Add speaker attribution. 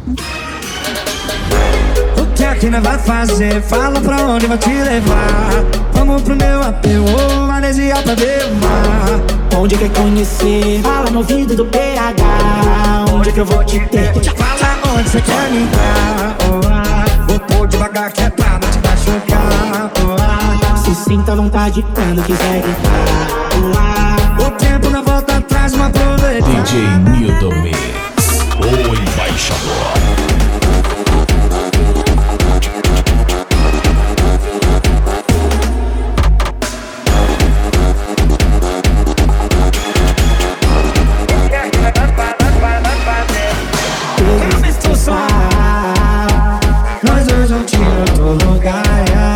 Speaker 1: O que é que nós vai fazer? Fala pra onde vai te levar. Vamos pro meu apelo, manesia pra levar.
Speaker 2: Onde quer conhecer? Fala no ouvido do PH. Onde que eu vou te ter?
Speaker 1: Fala onde você quer me dar. Vou pôr devagar que é pra não te machucar.
Speaker 2: Se sinta à vontade quando quiser gritar.
Speaker 1: O tempo não volta atrás, não aproveita.
Speaker 3: DJ Nilton Mix, o embaixador.
Speaker 1: Nós dois vamos tirar todo lugar.